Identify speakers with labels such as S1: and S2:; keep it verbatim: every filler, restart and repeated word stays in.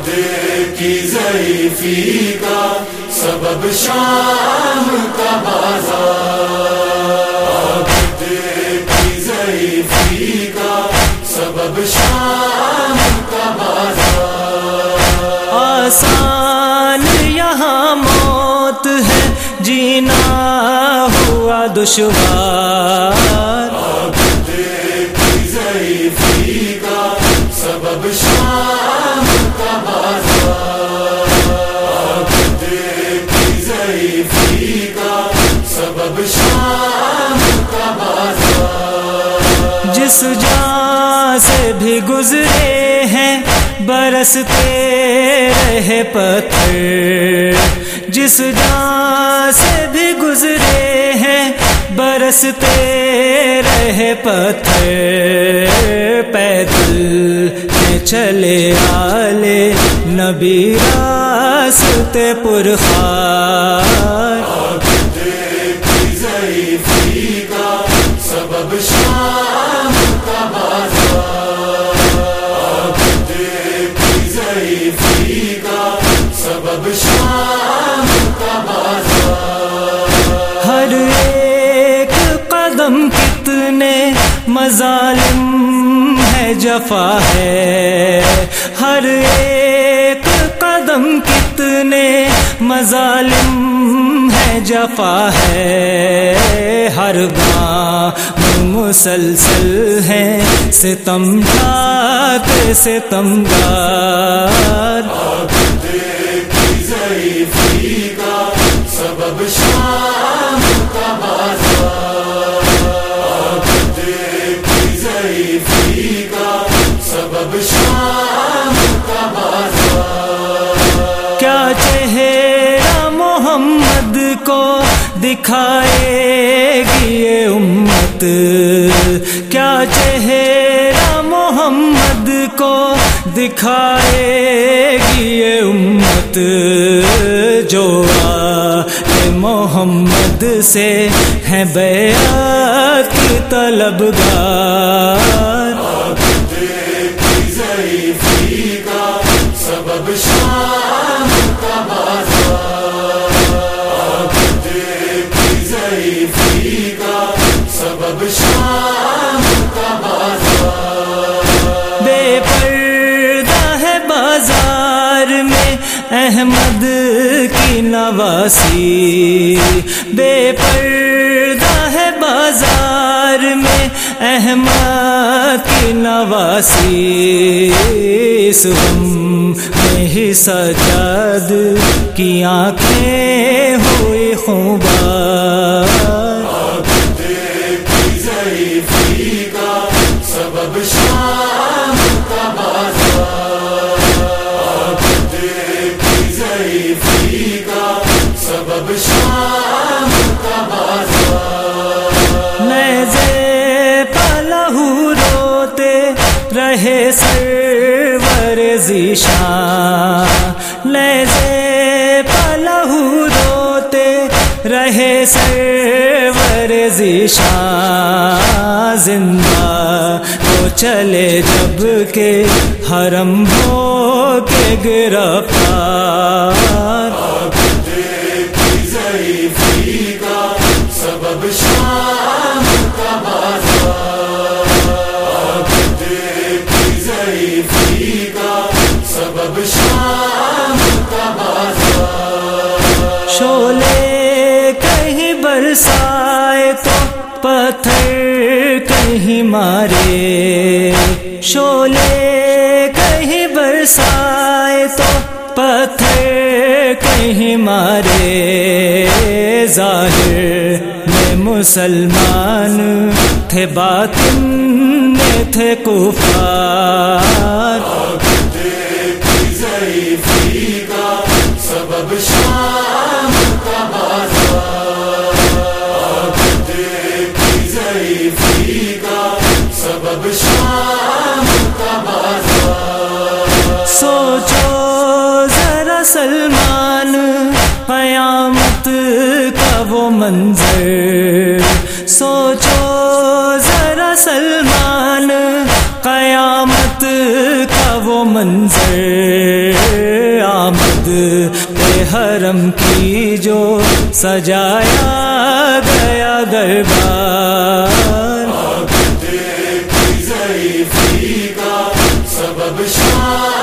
S1: کی ضعیفی کا سبب شام کا بازار، عابد کی ضعیفی کا سبب شام کا بازار۔
S2: آسان یہاں موت ہے، جینا ہوا دشوار،
S1: عابد کی ضعیفی کا سبب شام کا بازار، عابد کی ضعیفی کا سبب شام کا بازار۔
S2: جس جہاں سے بھی گزرے ہیں برستے رہے پتھر، جس جہاں سے بھی گزرے ہیں برستے رہے پتھر، پیدل میں چلے آلے نبی راستے پرخار،
S1: عابد کی ضعیفی کا سبب شام کا بازار، عابد کی ضعیفی کا سبب شام کا بازار۔
S2: ہر ایک قدم کتنے مظالم ہے، جفا ہے، ہر ایک قدم کتنے مظالم ہے، جفا ہے، ہر گاہ مسلسل ہے ستم ڈھاتے ستمگار،
S1: عابد کی ضعیفی کا سبب شام کا بازار، عابد کی ضعیفی کا سبب شام کا بازار۔
S2: کیا چہرہ محمد کو دکھائے گی یہ امت، کیا چہرہ محمد کو دکھائے گی یہ امت، جو آل محمد سے ہیں بیعت کی طلبگار،
S1: عابد کی ضعیفی کا سبب شام کا بازار، عابد کی ضعیفی کا سبب شام کا بازار۔
S2: بے پردہ ہے بازار میں احمد کی نواسی، بے پردہ ہے بازار میں احمد کی نواسی، اس غم میں ہی سجاد کی آنکھیں ہوئی خوبار،
S1: عابد کی ضعیفی کا سبب شام کا بازار، عابد کی ضعیفی کا سبب شام کا بازار۔
S2: نیزے پہ لہو روتے رہے سرور ذیشان، نیزے پہ لہو روتے رہے سرور ذیشان، زندہ وہ چلے جب کہ حرم ہو کے گرفتار،
S1: عابد کی ضعیفی کا سبب شام کا بازار، عابد کی ضعیفی کا سبب شام کا بازار۔
S2: شعلے کہیں برسائے تو پتھر کہیں مارے، شعلے کہیں برسائے تو پتھر کہیں مارے، ظاہر میں مسلمان تھے باطن میں تھے کفار،
S1: عابد کی ضعیفی کا سبب شام کا بازار، عابد کی ضعیفی کا سبب شام کا بازار۔
S2: سوچو ذرا سلمان قیامت کا وہ منظر، سوچو ذرا سلمان قیامت کا وہ منظر آمد حرم کی جو سجایا گیا دربار
S1: عابد کی ضعیفی کا سبب شام